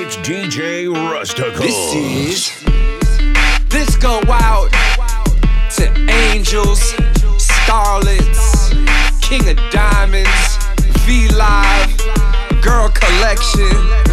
It's DJ Rustical. This go out to angels, starlets, King of Diamonds, V-Live, Girl Collection,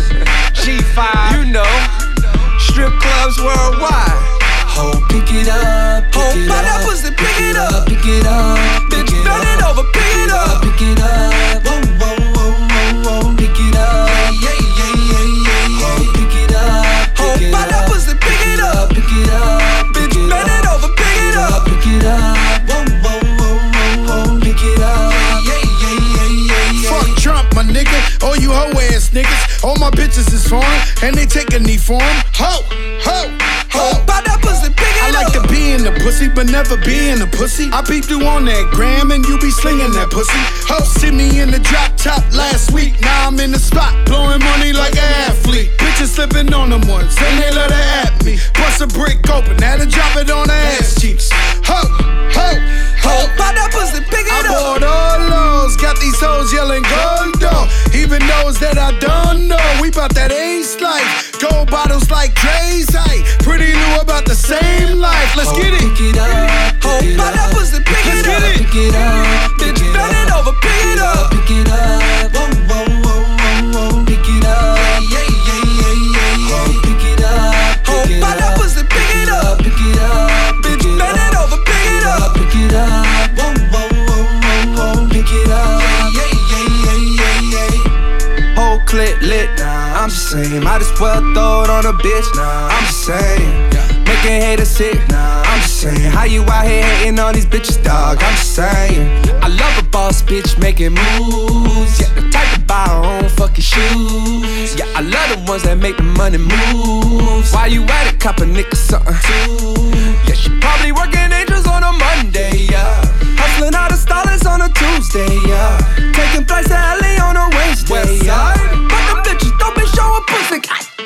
G5, you know, strip clubs worldwide. Oh, pick it up, pick it up. That pussy, pick it up, pick it up. Bitch, bend it over, pick it up, pick it up. Whoa, whoa, whoa, whoa, whoa, pick it up. Yeah, yeah, yeah, yeah, yeah. Oh, pick it up, pick it up. That pussy, pick it up, pick it up. Bitch, bend it over, pick it up, pick it up. Whoa, whoa, whoa, whoa, whoa, pick it up. Yeah, yeah, yeah, yeah, yeah. Fuck Trump, my nigga. All you hoe ass niggas. All my bitches is foreign, and they take a knee for 'em. Ho, ho, ho. That pussy, pick it I up. like to be in the pussy, but never be in the pussy. I peeped you on that gram, and you be slinging that pussy. Ho, see me in the drop top last week. Now I'm in the spot, blowing money like an athlete. Bitches slipping on them ones, then they let her at me. Bust a brick open, had to drop it on her ass cheeks. Ho, ho, ho. That pussy, pick it I up. bought all those, got these hoes yelling gold dog. Even those that I don't know, we bout that ace life. Gold bottles like Dre's height. Pretty Lou about the same life. Let's get it. Pick it up, pick it up. That pussy, pick it up. Pick it up, Bitch, bend it over, pick it up. pick it up. Whoa, whoa, whoa, whoa, whoa, pick it up. Yeah, yeah, yeah, yeah, yeah. Pick it up, pick it up. That pussy, pick it up. Pick it up, Bitch, bend it over, pick it up. pick it up. Whoa, whoa, whoa, whoa, whoa, pick it up. Yeah, yeah, yeah, yeah, yeah. Whole clip lit, nah, I'm just saying. Might as well throw it on a bitch, nah, I'm just saying. Making haters sick, nah, I'm just saying. How you out here hating on these bitches, dog? I'm just saying. I love a boss bitch making moves. Yeah, the type to buy her own fucking shoes. Yeah, I love the ones that make the money move. While you at it, cop a nigga something too. Yeah, she probably working angels on a Monday, yeah. Hustling all the stylers on a Tuesday, yeah. Taking flights to LA on a Wednesday, yeah. But them bitches don't be showing pussy.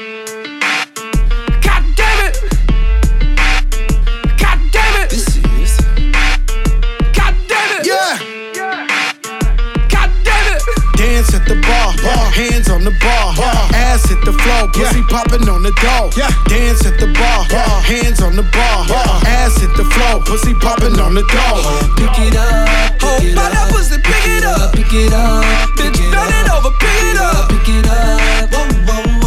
God damn it. God damn it. This is. God damn it. Yeah. God damn it. Dance at the bar, hands on the bar, ass hit the floor, pussy popping on the door. Dance at the bar, hands on the bar, ass hit the floor, pussy popping on the door. Pick it up, pick it up. That pussy, pick it up. Pick it up, Bitch, bend it over, pick it up. pick it up. Whoa, whoa,